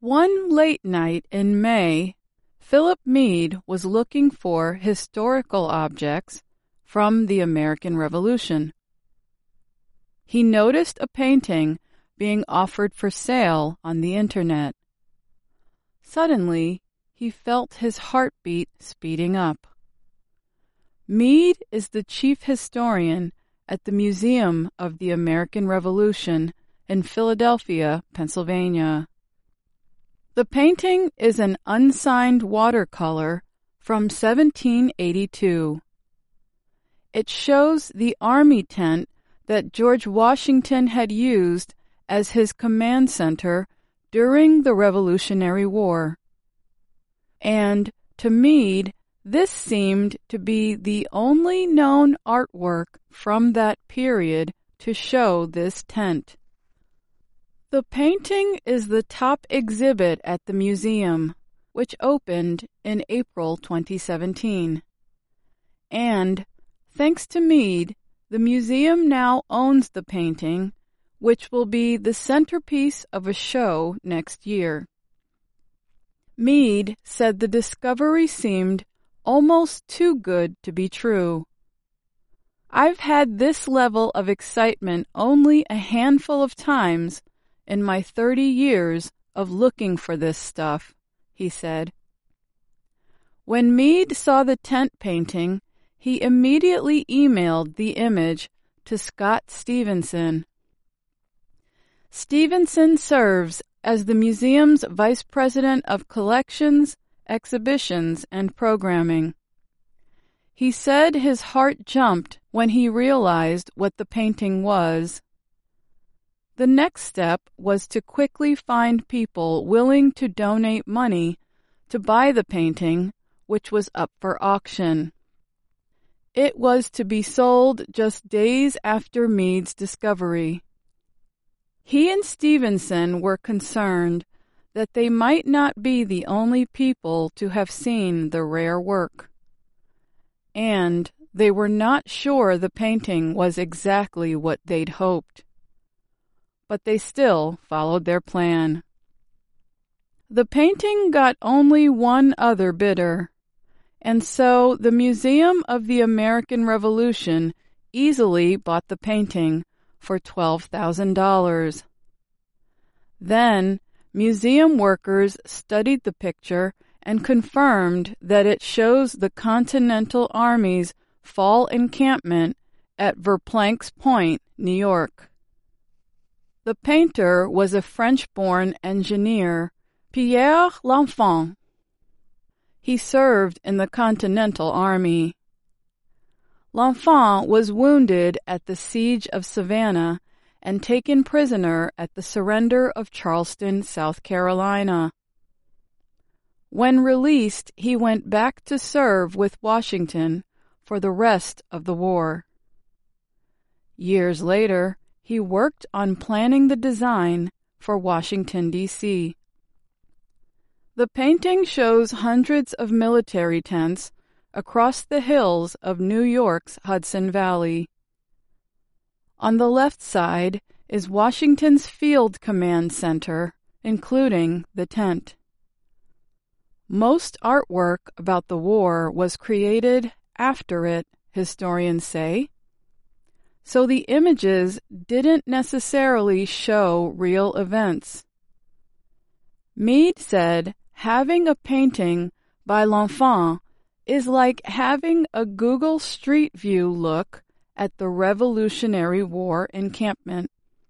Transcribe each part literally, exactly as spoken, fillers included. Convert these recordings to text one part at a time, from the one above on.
One late night in May, Philip Meade was looking for historical objects from the American Revolution. He noticed a painting being offered for sale on the Internet. Suddenly, he felt his heartbeat speeding up. Meade is the chief historian at the Museum of the American Revolution in Philadelphia, Pennsylvania. The painting is an unsigned watercolor from seventeen eighty-two. It shows the army tent that George Washington had used as his command center during the Revolutionary War. And to Meade, this seemed to be the only known artwork from that period to show this tent. The painting is the top exhibit at the museum, which opened in April twenty seventeen. And, thanks to Meade, the museum now owns the painting, which will be the centerpiece of a show next year. Meade said the discovery seemed almost too good to be true. I've had this level of excitement only a handful of times in my thirty years of looking for this stuff, he said. When Meade saw the tent painting, he immediately emailed the image to Scott Stevenson. Stevenson serves as the museum's vice president of collections, exhibitions, and programming. He said his heart jumped when he realized what the painting was. The next step was to quickly find people willing to donate money to buy the painting, which was up for auction. It was to be sold just days after Meade's discovery. He and Stevenson were concerned that they might not be the only people to have seen the rare work. And they were not sure the painting was exactly what they'd hoped. But they still followed their plan. The painting got only one other bidder, and so the Museum of the American Revolution easily bought the painting for twelve thousand dollars. Then, museum workers studied the picture and confirmed that it shows the Continental Army's fall encampment at Verplancks Point, New York. The painter was a French-born engineer, Pierre L'Enfant. He served in the Continental Army. L'Enfant was wounded at the Siege of Savannah and taken prisoner at the surrender of Charleston, South Carolina. When released, he went back to serve with Washington for the rest of the war. Years later, he worked on planning the design for Washington, D C The painting shows hundreds of military tents across the hills of New York's Hudson Valley. On the left side is Washington's Field Command Center, including the tent. Most artwork about the war was created after it, historians say, so the images didn't necessarily show real events. Meade said having a painting by L'Enfant is like having a Google Street View look at the Revolutionary War encampment.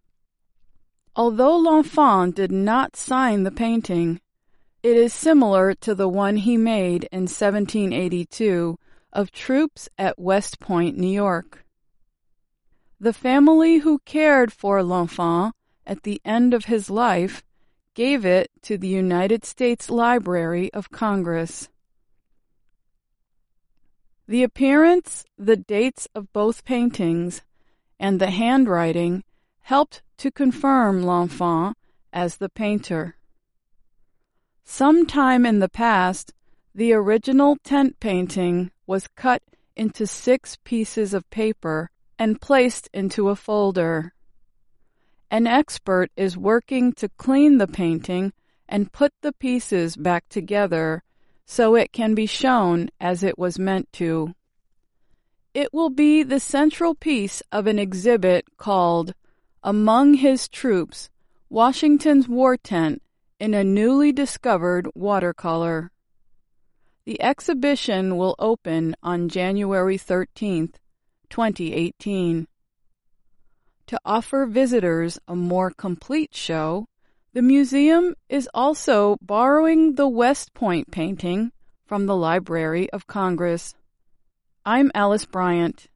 Although L'Enfant did not sign the painting, it is similar to the one he made in seventeen eighty-two of troops at West Point, New York. The family who cared for L'Enfant at the end of his life gave it to the United States Library of Congress. The appearance, the dates of both paintings, and the handwriting helped to confirm L'Enfant as the painter. Sometime in the past, the original tent painting was cut into six pieces of paper and placed into a folder. An expert is working to clean the painting and put the pieces back together so it can be shown as it was meant to. It will be the central piece of an exhibit called Among His Troops, Washington's War Tent in a Newly Discovered Watercolor. The exhibition will open on January thirteenth, twenty eighteen. To offer visitors a more complete show, the museum is also borrowing the West Point painting from the Library of Congress. I'm Alice Bryant.